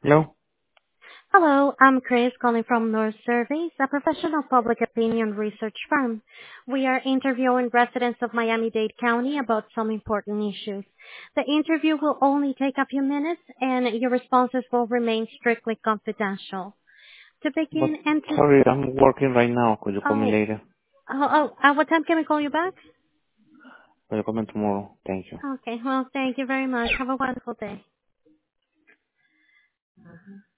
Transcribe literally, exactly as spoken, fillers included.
Hello. Hello, I'm Chris calling from North Surveys, a professional public opinion research firm. We are interviewing residents of Miami-Dade County about some important issues. The interview will only take a few minutes and your responses will remain strictly confidential. To But begin and to, sorry, I'm working right now. Could you call me oh, later? oh, oh, at what time can we call you back? Could you call me tomorrow? Thank you. Okay, well, thank you very much. Have a wonderful day.